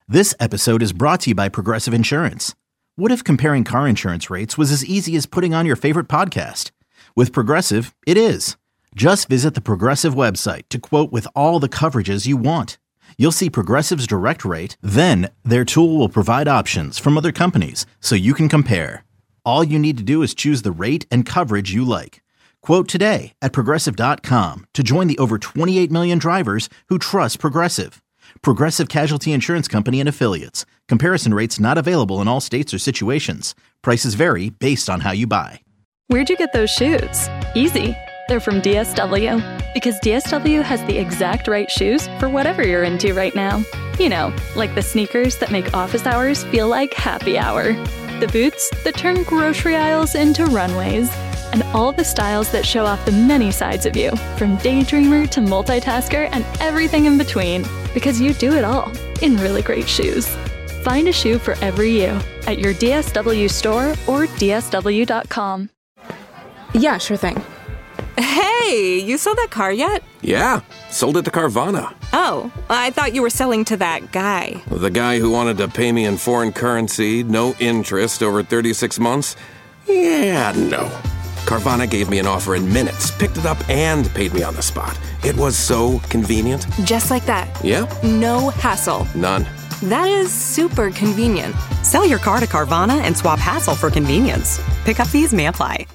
This episode is brought to you by Progressive Insurance. What if comparing car insurance rates was as easy as putting on your favorite podcast? With Progressive, it is. Just visit the Progressive website to quote with all the coverages you want. You'll see Progressive's direct rate, then their tool will provide options from other companies so you can compare. All you need to do is choose the rate and coverage you like. Quote today at Progressive.com to join the over 28 million drivers who trust Progressive. Progressive Casualty Insurance Company and Affiliates. Comparison rates not available in all states or situations. Prices vary based on how you buy. Where'd you get those shoes? Easy. They're from DSW. Because DSW has the exact right shoes for whatever you're into right now. You know, like the sneakers that make office hours feel like happy hour. The boots that turn grocery aisles into runways. And all the styles that show off the many sides of you, from daydreamer to multitasker and everything in between. Because you do it all in really great shoes. Find a shoe for every you at your DSW store or DSW.com. Yeah, sure thing. Hey, you sold that car yet? Yeah, sold it to Carvana. Oh, I thought you were selling to that guy. The guy who wanted to pay me in foreign currency, no interest, over 36 months? Yeah, no. Carvana gave me an offer in minutes, picked it up, and paid me on the spot. It was so convenient. Just like that. Yeah? No hassle. None. That is super convenient. Sell your car to Carvana and swap hassle for convenience. Pickup fees may apply.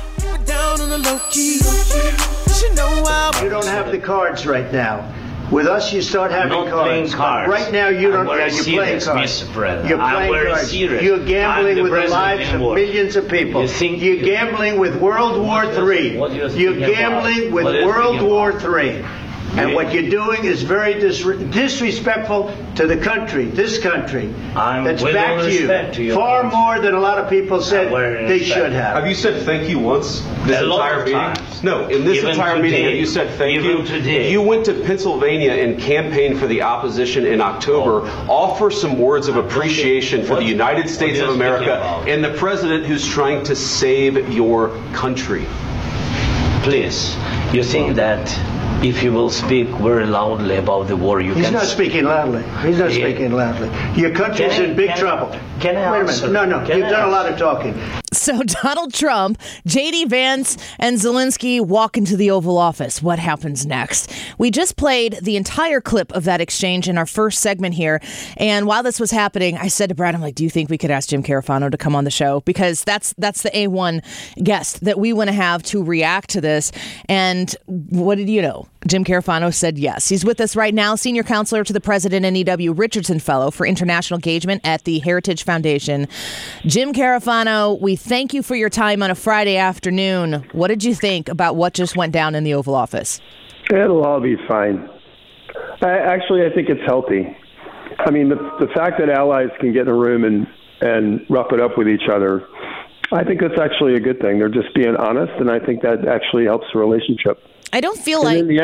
You don't have the cards right now. With us, you start having cards. Right now, you don't. You're playing cards. You're playing cards. You're gambling with the lives of millions of people. You're gambling with World War III. You're gambling with World War III. And what you're doing is very disrespectful to the country, this country. That's back to you. Far more than a lot of people said they should have. Have you said thank you once this entire meeting? No, in this entire meeting, have you said thank you? You went to Pennsylvania and campaigned for the opposition in October. Offer some words of appreciation for the United States of America and the president who's trying to save your country. Please, you think that if you will speak very loudly about the war, He's not speaking loudly. He's not speaking loudly. Your country's in big trouble. Can I answer? Wait a minute. No. You've done a lot of talking. So Donald Trump, J.D. Vance, and Zelensky walk into the Oval Office. What happens next? We just played the entire clip of that exchange in our first segment here. And while this was happening, I said to Brad, I'm like, do you think we could ask Jim Carafano to come on the show? Because that's the A1 guest that we want to have to react to this. And what did you know? Jim Carafano said yes. He's with us right now, senior counselor to the President and E.W. Richardson Fellow for International Engagement at the Heritage Foundation. Jim Carafano, we thank you for your time on a Friday afternoon. What did you think about what just went down in the Oval Office? It'll all be fine. I think it's healthy. I mean, the fact that allies can get in a room and rough it up with each other, I think that's actually a good thing. They're just being honest, and I think that actually helps the relationship. I don't feel like... in the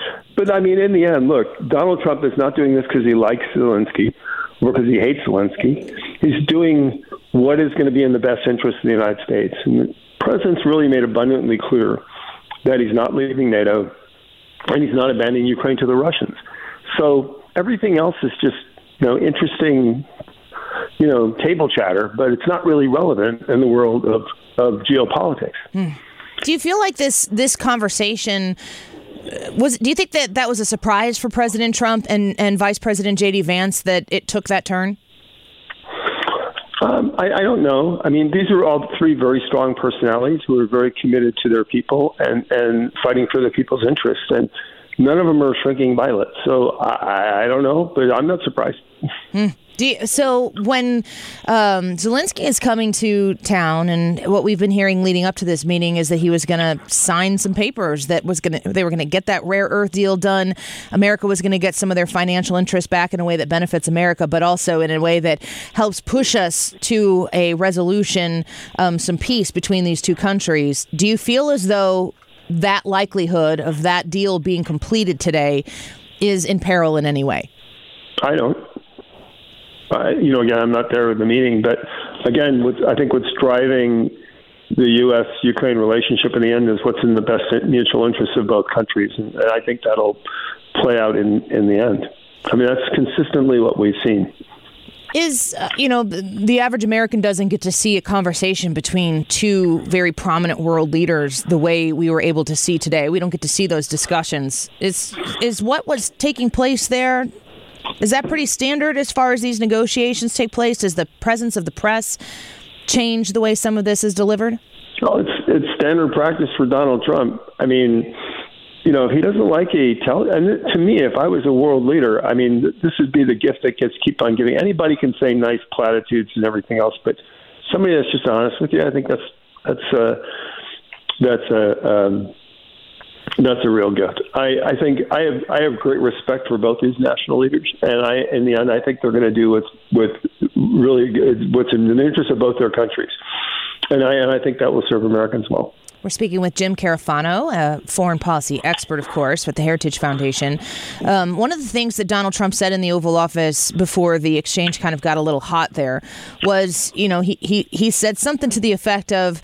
end, look, Donald Trump is not doing this because he likes Zelensky or because he hates Zelensky. He's doing what is going to be in the best interest of the United States. And the president's really made abundantly clear that he's not leaving NATO and he's not abandoning Ukraine to the Russians. So everything else is just, interesting, table chatter, but it's not really relevant in the world of geopolitics. Do you feel like this conversation do you think that was a surprise for President Trump and Vice President J.D. Vance that it took that turn? I don't know. I mean, these are all three very strong personalities who are very committed to their people and fighting for the people's interests. And none of them are shrinking violets. So I don't know, but I'm not surprised. So when Zelensky is coming to town, and what we've been hearing leading up to this meeting is that he was going to sign some papers they were going to get that rare earth deal done. America was going to get some of their financial interests back in a way that benefits America, but also in a way that helps push us to a resolution, some peace between these two countries. Do you feel as though that likelihood of that deal being completed today is in peril in any way? I don't. Again, I'm not there at the meeting, but again, I think what's driving the U.S.-Ukraine relationship in the end is what's in the best mutual interests of both countries, and I think that'll play out in the end. I mean, that's consistently what we've seen. Is, the average American doesn't get to see a conversation between two very prominent world leaders the way we were able to see today. We don't get to see those discussions. Is what was taking place there, is that pretty standard as far as these negotiations take place? Does the presence of the press change the way some of this is delivered? Well, it's standard practice for Donald Trump. I mean, if he doesn't like and to me, if I was a world leader, I mean, this would be the gift that keep on giving. Anybody can say nice platitudes and everything else, but somebody that's just honest with you, I think that's a real gift. I think I have great respect for both these national leaders, and in the end, I think they're going to do what's in the interest of both their countries, and I think that will serve Americans well. We're speaking with Jim Carafano, a foreign policy expert, of course, with the Heritage Foundation. One of the things that Donald Trump said in the Oval Office before the exchange kind of got a little hot there was, he said something to the effect of,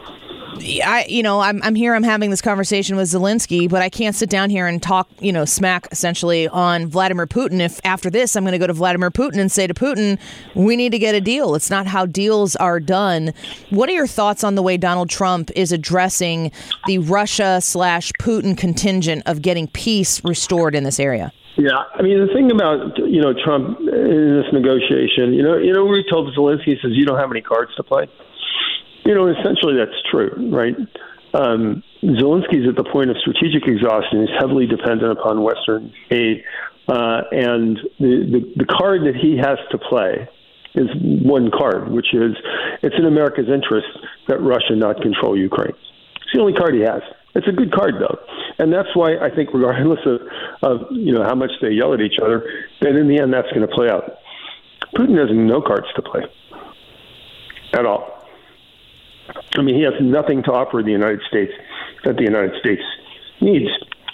I'm here, I'm having this conversation with Zelensky, but I can't sit down here and talk, smack essentially on Vladimir Putin. If after this, I'm going to go to Vladimir Putin and say to Putin, we need to get a deal. It's not how deals are done. What are your thoughts on the way Donald Trump is addressing the Russia/Putin contingent of getting peace restored in this area? Yeah, I mean, the thing about, Trump in this negotiation, we told Zelensky, he says, you don't have any cards to play. Essentially that's true, right? Zelensky's at the point of strategic exhaustion. He's heavily dependent upon Western aid. And the card that he has to play is one card, which is it's in America's interest that Russia not control Ukraine. It's the only card he has. It's a good card, though. And that's why I think regardless of how much they yell at each other, that in the end that's going to play out. Putin has no cards to play at all. I mean, he has nothing to offer the United States that the United States needs.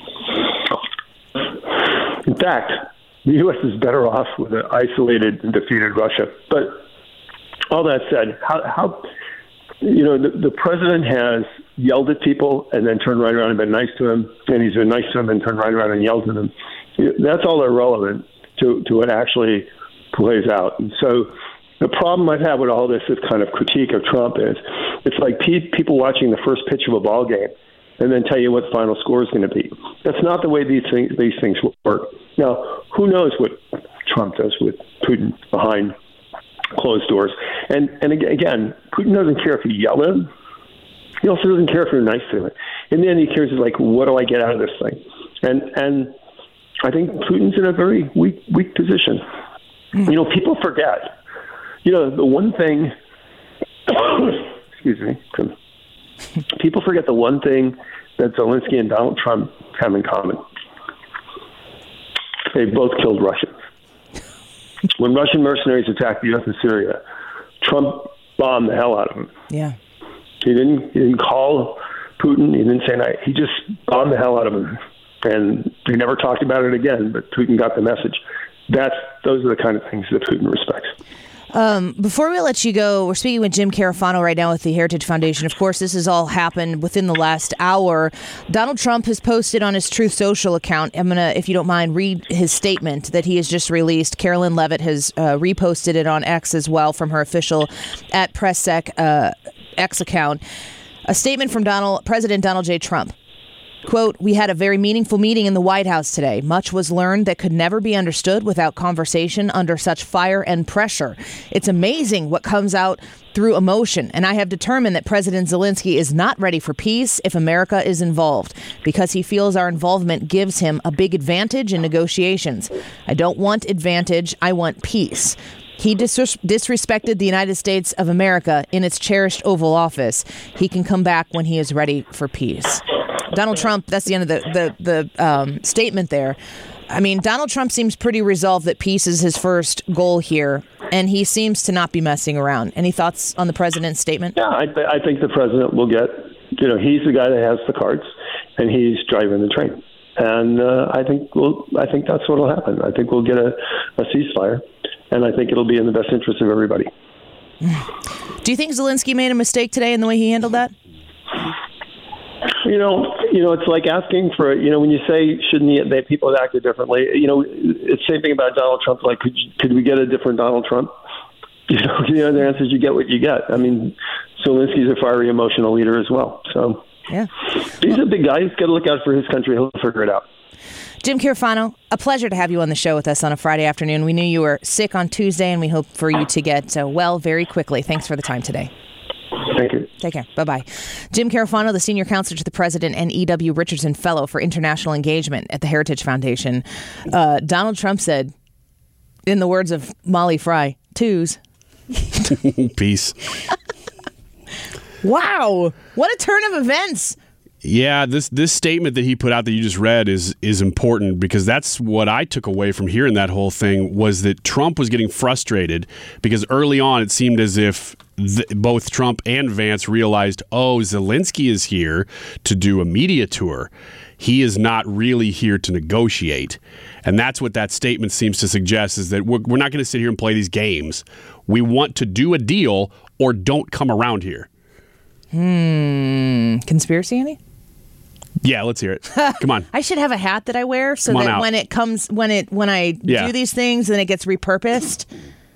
In fact, the U.S. is better off with an isolated and defeated Russia. But all that said, the president has yelled at people and then turned right around and been nice to him, and he's been nice to him and turned right around and yelled at him. That's all irrelevant to what actually plays out. And so the problem I've had with all this kind of critique of Trump is it's like people watching the first pitch of a ball game and then tell you what the final score is going to be. That's not the way these things work. Now, who knows what Trump does with Putin behind closed doors? And again, Putin doesn't care if you yell at him. He also doesn't care if you're nice to him. In the end, he cares like, what do I get out of this thing? And I think Putin's in a very weak position. People forget. The one thing, excuse me, people forget the one thing that Zelensky and Donald Trump have in common. They both killed Russians. When Russian mercenaries attacked the U.S. in Syria, Trump bombed the hell out of them. Yeah. He didn't call Putin. He didn't say night. He just bombed the hell out of him. And they never talked about it again, but Putin got the message. Those are the kind of things that Putin respects. Before we let you go, we're speaking with Jim Carafano right now with the Heritage Foundation. Of course, this has all happened within the last hour. Donald Trump has posted on his Truth Social account. I'm going to, if you don't mind, read his statement that he has just released. Carolyn Levitt has reposted it on X as well from her official @PressSec X account. A statement from President Donald J. Trump. Quote, we had a very meaningful meeting in the White House today. Much was learned that could never be understood without conversation under such fire and pressure. It's amazing what comes out through emotion, and I have determined that President Zelensky is not ready for peace if America is involved, because he feels our involvement gives him a big advantage in negotiations. I don't want advantage, I want peace. He disrespected the United States of America in its cherished Oval Office. He can come back when he is ready for peace. Donald Trump, that's the end of the statement there. I mean, Donald Trump seems pretty resolved that peace is his first goal here, and he seems to not be messing around. Any thoughts on the president's statement? Yeah, I think the president will get, he's the guy that has the cards, and he's driving the train. And I think that's what will happen. I think we'll get a ceasefire, and I think it'll be in the best interest of everybody. Do you think Zelensky made a mistake today in the way he handled that? it's like asking for, when you say shouldn't that people have acted differently, it's the same thing about Donald Trump. Like, could we get a different Donald Trump? The answer is you get what you get. I mean, Zelensky's a fiery, emotional leader as well. So yeah, he's a big guy. He's got to look out for his country. He'll figure it out. Jim Carafano, a pleasure to have you on the show with us on a Friday afternoon. We knew you were sick on Tuesday, and we hope for you to get well very quickly. Thanks for the time today. Thank you. Take care. Bye-bye. Jim Carafano, the senior counselor to the president and E.W. Richardson Fellow for International Engagement at the Heritage Foundation. Donald Trump said, in the words of Molly Fry, twos. Peace. Wow. What a turn of events. Yeah, this statement that he put out that you just read is important, because that's what I took away from hearing that whole thing, was that Trump was getting frustrated because early on it seemed as if both Trump and Vance realized, Zelensky is here to do a media tour. He is not really here to negotiate. And that's what that statement seems to suggest, is that we're not going to sit here and play these games. We want to do a deal or don't come around here. Conspiracy, Andy? Yeah, let's hear it. Come on. I should have a hat that I wear so that when I do these things and it gets repurposed,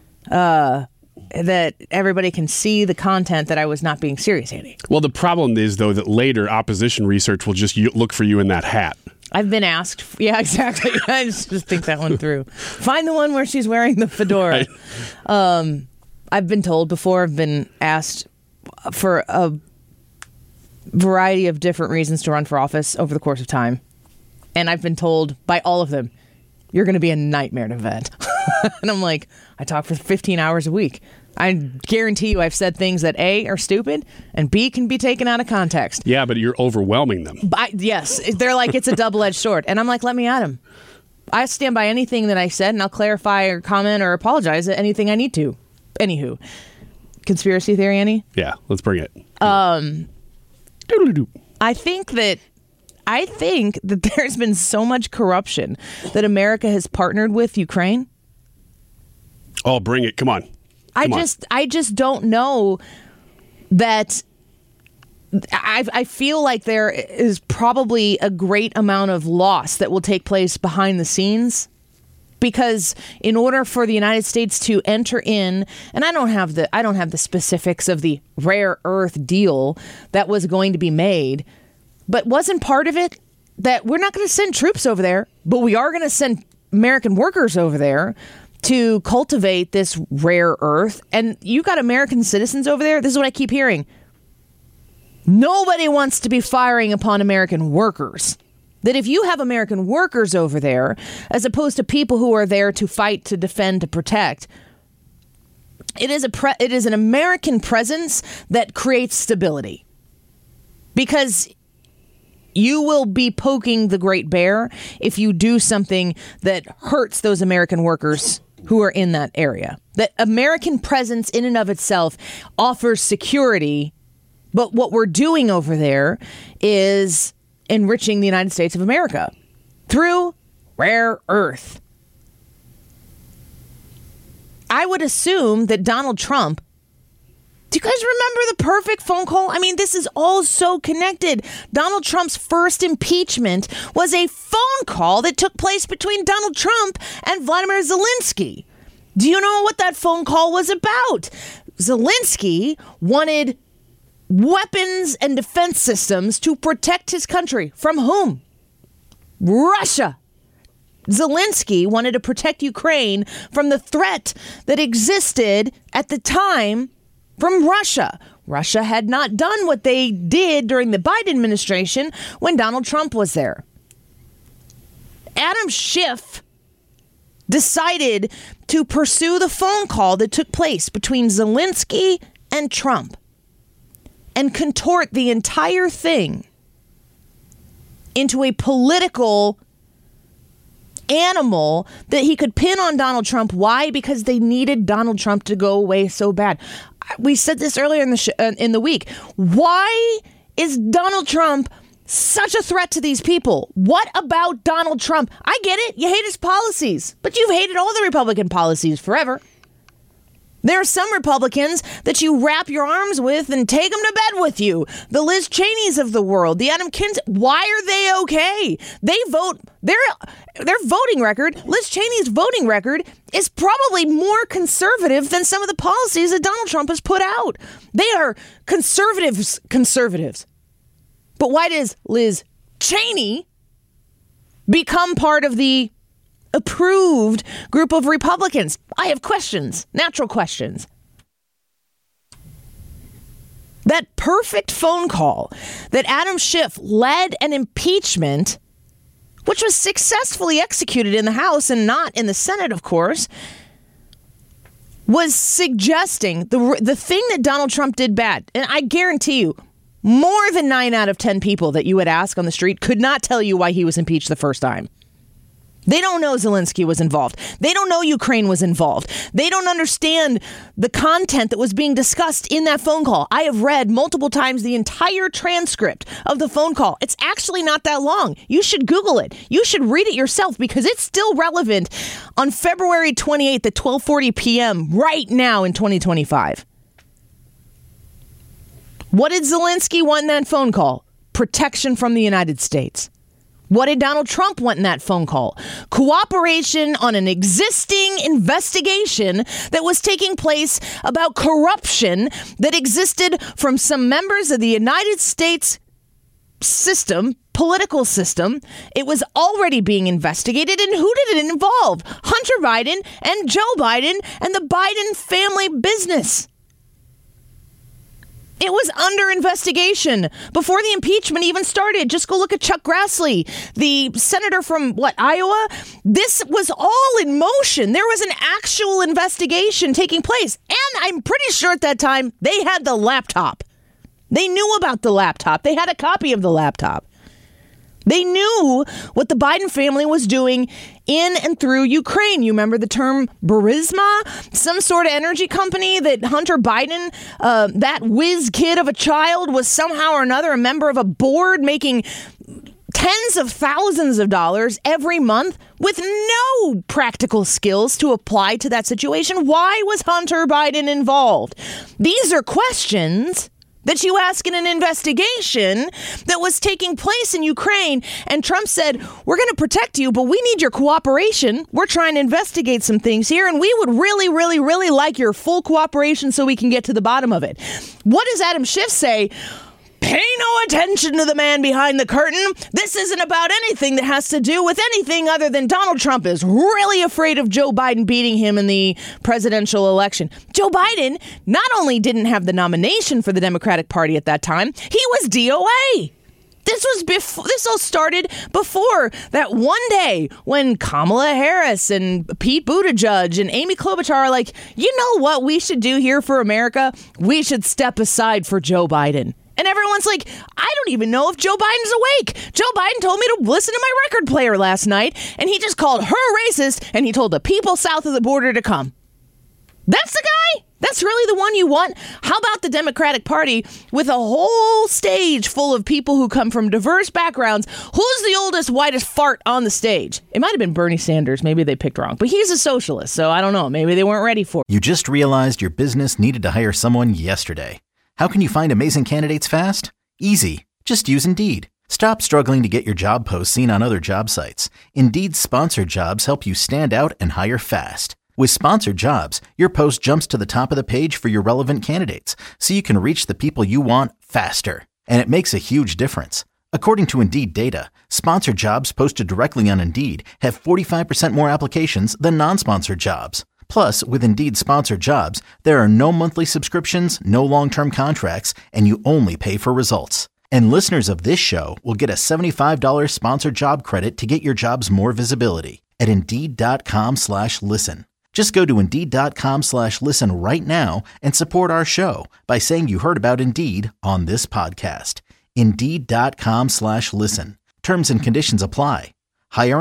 that everybody can see the content that I was not being serious, Andy. Well, the problem is, though, that later opposition research will just look for you in that hat. I've been asked. Yeah, exactly. I just think that one through. Find the one where she's wearing the fedora. Right. I've been told before, I've been asked for a variety of different reasons to run for office over the course of time. And I've been told by all of them, you're going to be a nightmare to vet. And I'm like, I talk for 15 hours a week. I guarantee you I've said things that A, are stupid, and B, can be taken out of context. Yeah, but you're overwhelming them. Yes, they're like, it's a double-edged sword. And I'm like, let me at him. I stand by anything that I said, and I'll clarify or comment or apologize at anything I need to. Anywho, conspiracy theory, Annie? Yeah, let's bring it. I think that there's been so much corruption that America has partnered with Ukraine. Oh, bring it. Come on. I just don't know that. I feel like there is probably a great amount of loss that will take place behind the scenes, because in order for the United States to enter in, and I don't have the specifics of the rare earth deal that was going to be made, but wasn't part of it that we're not going to send troops over there, but we are going to send American workers over there to cultivate this rare earth. And you got American citizens over there. This is what I keep hearing. Nobody wants to be firing upon American workers. That if you have American workers over there, as opposed to people who are there to fight, to defend, to protect, it is an American presence that creates stability. Because you will be poking the great bear if you do something that hurts those American workers who are in that area. That American presence in and of itself offers security, but what we're doing over there is enriching the United States of America through rare earth. I would assume that Donald Trump, do you guys remember the perfect phone call? I mean, this is all so connected. Donald Trump's first impeachment was a phone call that took place between Donald Trump and Vladimir Zelensky. Do you know what that phone call was about? Zelensky wanted weapons and defense systems to protect his country. From whom? Russia. Zelensky wanted to protect Ukraine from the threat that existed at the time from Russia. Russia had not done what they did during the Biden administration when Donald Trump was there. Adam Schiff decided to pursue the phone call that took place between Zelensky and Trump and contort the entire thing into a political animal that he could pin on Donald Trump. Why? Because they needed Donald Trump to go away so bad. We said this earlier in the week. Why is Donald Trump such a threat to these people? What about Donald Trump? I get it. You hate his policies, but you've hated all the Republican policies forever. There are some Republicans that you wrap your arms with and take them to bed with you. The Liz Cheneys of the world, the Adam Kinzinger. Why are they okay? They vote. Their voting record, Liz Cheney's voting record, is probably more conservative than some of the policies that Donald Trump has put out. They are conservatives. But why does Liz Cheney become part of the approved group of Republicans? I have questions, natural questions. That perfect phone call that Adam Schiff led an impeachment, which was successfully executed in the House and not in the Senate, of course, was suggesting the thing that Donald Trump did bad. And I guarantee you, more than 9 out of 10 people that you would ask on the street could not tell you why he was impeached the first time. They don't know Zelensky was involved. They don't know Ukraine was involved. They don't understand the content that was being discussed in that phone call. I have read multiple times the entire transcript of the phone call. It's actually not that long. You should Google it. You should read it yourself because it's still relevant on February 28th at 12:40 p.m. right now in 2025. What did Zelensky want in that phone call? Protection from the United States. What did Donald Trump want in that phone call? Cooperation on an existing investigation that was taking place about corruption that existed from some members of the United States system, political system. It was already being investigated. And who did it involve? Hunter Biden and Joe Biden and the Biden family business. It was under investigation before the impeachment even started. Just go look at Chuck Grassley, the senator from, Iowa? This was all in motion. There was an actual investigation taking place. And I'm pretty sure at that time they had the laptop. They knew about the laptop. They had a copy of the laptop. They knew what the Biden family was doing in and through Ukraine. You remember the term Burisma? Some sort of energy company that Hunter Biden, that whiz kid of a child, was somehow or another a member of a board making tens of thousands of dollars every month with no practical skills to apply to that situation. Why was Hunter Biden involved? These are questions that you ask in an investigation that was taking place in Ukraine. And Trump said, we're going to protect you, but we need your cooperation. We're trying to investigate some things here, and we would really, really, really like your full cooperation so we can get to the bottom of it. What does Adam Schiff say? Pay no attention to the man behind the curtain. This isn't about anything that has to do with anything other than Donald Trump is really afraid of Joe Biden beating him in the presidential election. Joe Biden not only didn't have the nomination for the Democratic Party at that time, he was DOA. This all started before that one day when Kamala Harris and Pete Buttigieg and Amy Klobuchar are like, you know what we should do here for America? We should step aside for Joe Biden. And everyone's like, I don't even know if Joe Biden's awake. Joe Biden told me to listen to my record player last night, and he just called her racist, and he told the people south of the border to come. That's the guy? That's really the one you want? How about the Democratic Party with a whole stage full of people who come from diverse backgrounds? Who's the oldest, whitest fart on the stage? It might have been Bernie Sanders. Maybe they picked wrong. But he's a socialist, so I don't know. Maybe they weren't ready for it. You just realized your business needed to hire someone yesterday. How can you find amazing candidates fast? Easy. Just use Indeed. Stop struggling to get your job posts seen on other job sites. Indeed's sponsored jobs help you stand out and hire fast. With sponsored jobs, your post jumps to the top of the page for your relevant candidates, so you can reach the people you want faster. And it makes a huge difference. According to Indeed data, sponsored jobs posted directly on Indeed have 45% more applications than non-sponsored jobs. Plus, with Indeed sponsored jobs, there are no monthly subscriptions, no long-term contracts, and you only pay for results. And listeners of this show will get a $75 sponsored job credit to get your jobs more visibility at Indeed.com/listen. Just go to Indeed.com/listen right now and support our show by saying you heard about Indeed on this podcast. Indeed.com/listen. Terms and conditions apply. Hiring?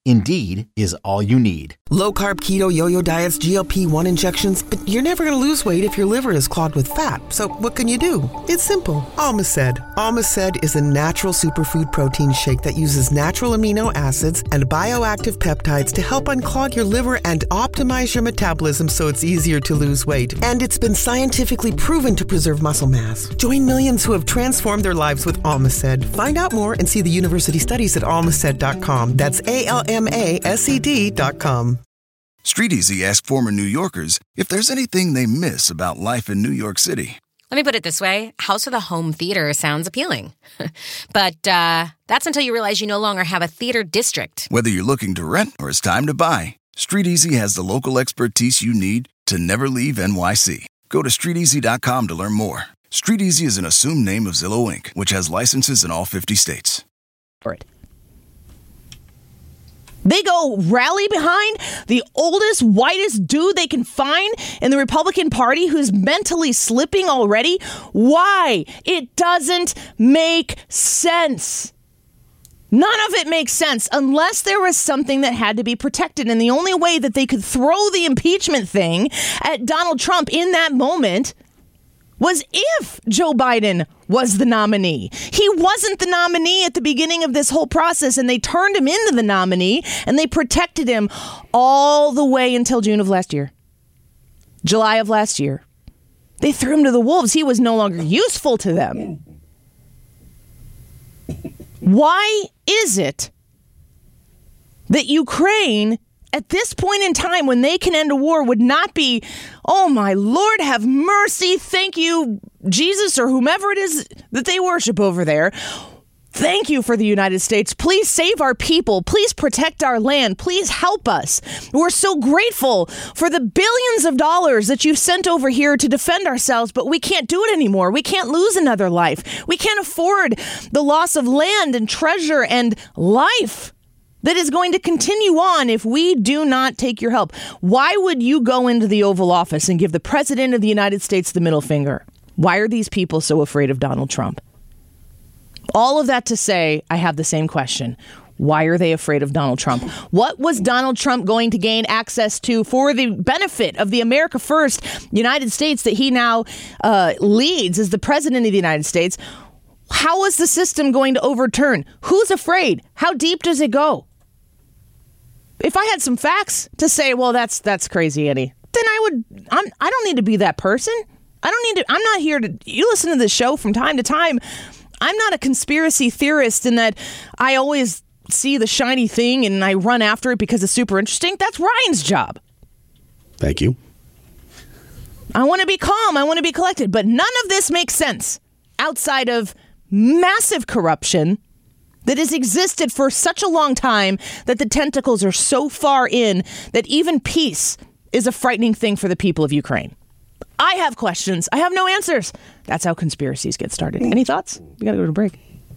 Indeed is all you need. Low-carb keto yo-yo diets, GLP-1 injections, but you're never going to lose weight if your liver is clogged with fat. So what can you do? It's simple. Almaced. Almaced is a natural superfood protein shake that uses natural amino acids and bioactive peptides to help unclog your liver and optimize your metabolism so it's easier to lose weight. And it's been scientifically proven to preserve muscle mass. Join millions who have transformed their lives with Almaced. Find out more and see the university studies at almaced.com. That's ALMASED.com. StreetEasy asked former New Yorkers if there's anything they miss about life in New York City. Let me put it this way. House with a home theater sounds appealing. But that's until you realize you no longer have a theater district. Whether you're looking to rent or it's time to buy, StreetEasy has the local expertise you need to never leave NYC. Go to StreetEasy.com to learn more. StreetEasy is an assumed name of Zillow Inc., which has licenses in all 50 states. They go rally behind the oldest, whitest dude they can find in the Republican Party who's mentally slipping already. Why? It doesn't make sense. None of it makes sense unless there was something that had to be protected. And the only way that they could throw the impeachment thing at Donald Trump in that moment was if Joe Biden was the nominee. He wasn't the nominee at the beginning of this whole process, and they turned him into the nominee, and they protected him all the way until June of last year. July of last year. They threw him to the wolves. He was no longer useful to them. Why is it that Ukraine, at this point in time when they can end a war, would not be, oh my Lord, have mercy, thank you, Jesus, or whomever it is that they worship over there. Thank you for the United States. Please save our people. Please protect our land. Please help us. We're so grateful for the billions of dollars that you've sent over here to defend ourselves, but we can't do it anymore. We can't lose another life. We can't afford the loss of land and treasure and life that is going to continue on if we do not take your help. Why would you go into the Oval Office and give the President of the United States the middle finger? Why are these people so afraid of Donald Trump? All of that to say, I have the same question. Why are they afraid of Donald Trump? What was Donald Trump going to gain access to for the benefit of the America First United States that he now leads as the President of the United States? How is the system going to overturn? Who's afraid? How deep does it go? If I had some facts to say, well, that's crazy, Eddie, then I don't need to be that person. I'm not here to, you listen to this show from time to time. I'm not a conspiracy theorist in that I always see the shiny thing and I run after it because it's super interesting. That's Ryan's job. Thank you. I want to be calm. I want to be collected. But none of this makes sense outside of massive corruption that has existed for such a long time that the tentacles are so far in that even peace is a frightening thing for the people of Ukraine. I have questions. I have no answers. That's how conspiracies get started. Any thoughts? We got to go to break.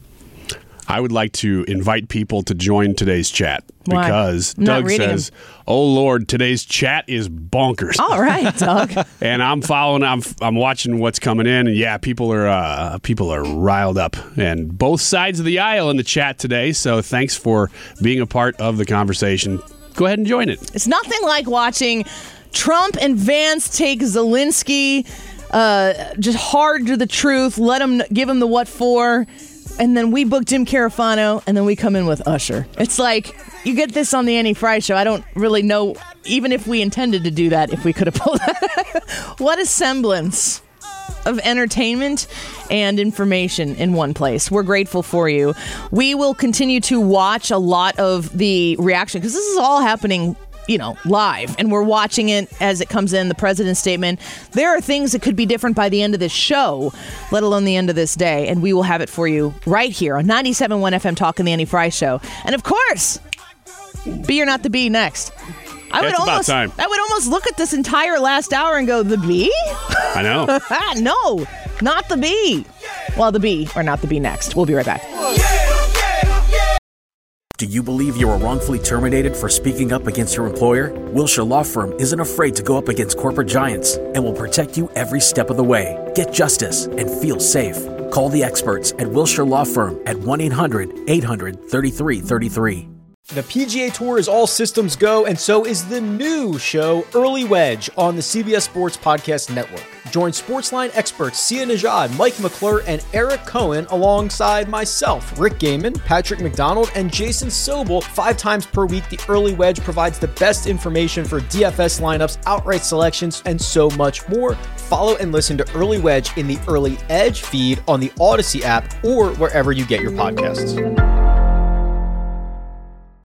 I would like to invite people to join today's chat because Doug says, "Oh Lord, today's chat is bonkers." All right, Doug. And I'm following. I'm watching what's coming in, and yeah, people are riled up, and both sides of the aisle in the chat today. So thanks for being a part of the conversation. Go ahead and join it. It's nothing like watching Trump and Vance take Zelensky just hard to the truth. Give him the what for. And then we book Jim Carafano, and then we come in with Usher. It's like, you get this on the Annie Fry Show. I don't really know, even if we intended to do that, if we could have pulled that. What a semblance of entertainment and information in one place. We're grateful for you. We will continue to watch a lot of the reaction, because this is all happening live, and we're watching it as it comes in, the president's statement. There are things that could be different by the end of this show, let alone the end of this day, and we will have it for you right here on 97.1 FM Talk and the Annie Fry Show. And of course, Be or Not the Bee next. I would almost look at this entire last hour and go, the bee? I know. No, not the bee. Well, the bee or not the bee next. We'll be right back. Do you believe you were wrongfully terminated for speaking up against your employer? Wilshire Law Firm isn't afraid to go up against corporate giants and will protect you every step of the way. Get justice and feel safe. Call the experts at Wilshire Law Firm at 1-800-800-3333. The PGA Tour is all systems go, and so is the new show, Early Wedge, on the CBS Sports Podcast Network. Join Sportsline experts Sia Nejad, Mike McClure, and Eric Cohen alongside myself, Rick Gaiman, Patrick McDonald, and Jason Sobel 5 times per week. The Early Wedge provides the best information for DFS lineups, outright selections, and so much more. Follow and listen to Early Wedge in the Early Edge feed on the Odyssey app or wherever you get your podcasts.